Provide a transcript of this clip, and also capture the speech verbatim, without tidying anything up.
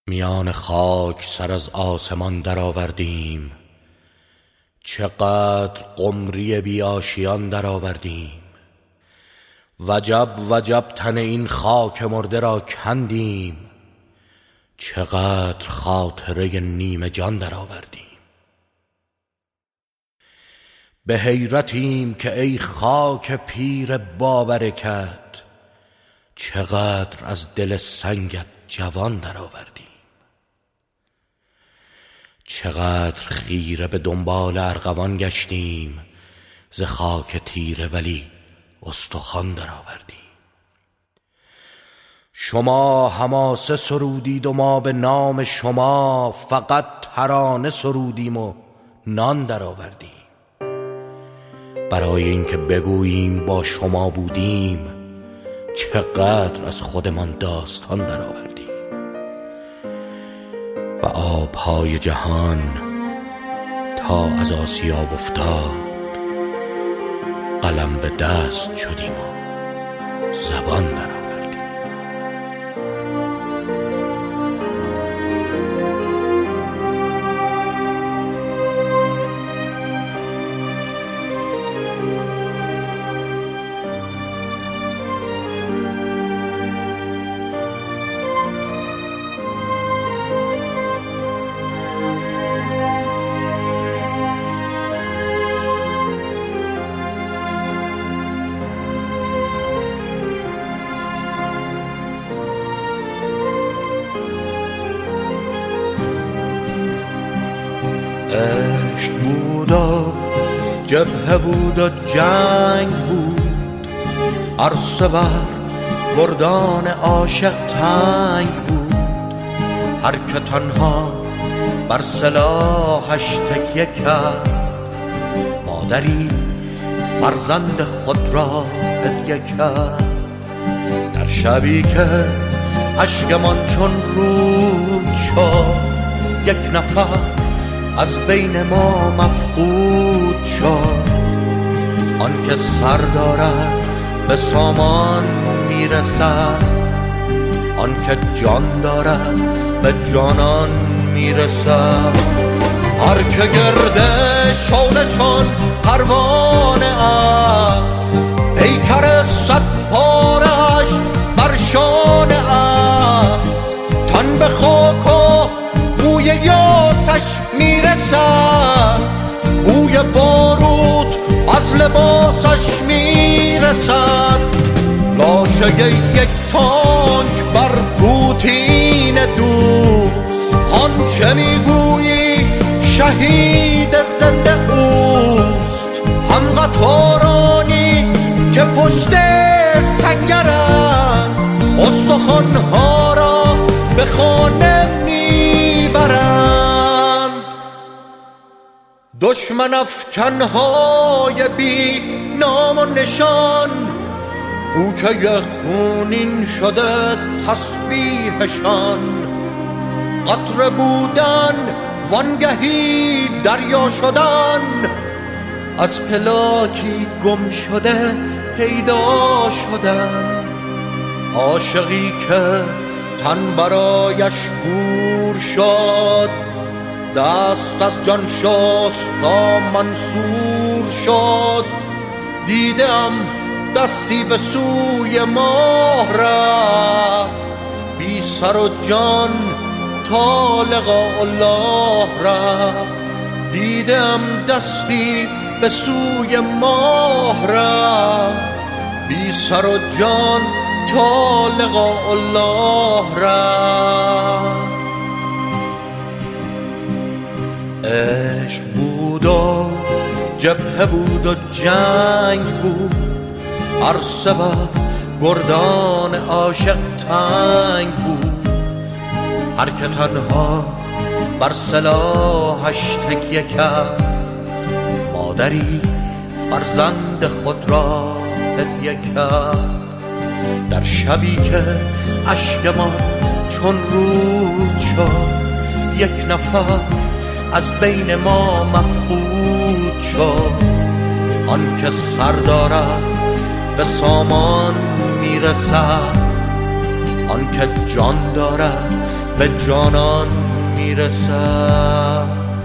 میان خاک سر از آسمان در آوردیم، چقدر قمری بی آشیان در آوردیم. وجب وجب تن این خاک مرده را کندیم، چقدر خاطره نیمه جان در آوردیم. به حیرتیم که ای خاک پیر بابرکت، چقدر از دل سنگت جوان در آوردیم. چقدر خیره به دنبال ارغوان گشتیم، ز خاک تیره ولی استخوان در آوردیم. شما حماسه سرودید و ما به نام شما فقط ترانه سرودیم و نان در آوردیم. برای اینکه بگوییم با شما بودیم، چقدر از خودمان داستان در آوردیم. و آبهای جهان تا از آسیاب افتاد، قلم به دست شدیم و زبان در آوردیم. عشق بود و جبهه بود و جنگ بود، عرصه بر گردان عاشق تنگ بود. هر که تنها بر سلاحش تکیه کرد، مادری فرزند خود را هدیه کرد. در شبی که اشکمان چون رود شد، یک نفر از بین ما مفقود شد. آن که سر دارد به سامان میرسد، آن که جان دارد به جانان میرسد. هر که گرده شعله چون پروانه است، پیکر صد پارش بر شانه است. تن به خاک و بوی یاسش میرسد، بوی باروت از لباسش میرسد. لاشه یک تانک بر پوتین دوست، آنچه میگویی شهید زنده اوست. هم قطارانی که پشت سنگرند، استخوانها را به خانه میبرند. دشمن افکنهای بی نام و نشان، کوچه خونین شده تسبیحشان. قطره بودن وانگهی دریا شدن، از پلاکی گم شده پیدا شدن. عاشقی که تن برایش گور شد، دست از جان شست تا منصور شد. دیدم دستی به سوی ماه رفت، بی سر و جان تا لقاء الله رفت. دیدم دستی به سوی ماه رفت، بی سر و جان تا لقاء الله رفت. عشق بود و جبهه بود و جنگ بود، عرصه بر گردان عاشق تنگ بود. هر که تنها بر سلاحش تکیه کرد، مادری فرزند خود را هدیه کرد. در شبی که اشکمان چون رود شد، یک نفر از بین ما مفقود شد. آن که سر دارد به سامان میرسد، آن که جان دارد به جانان میرسد.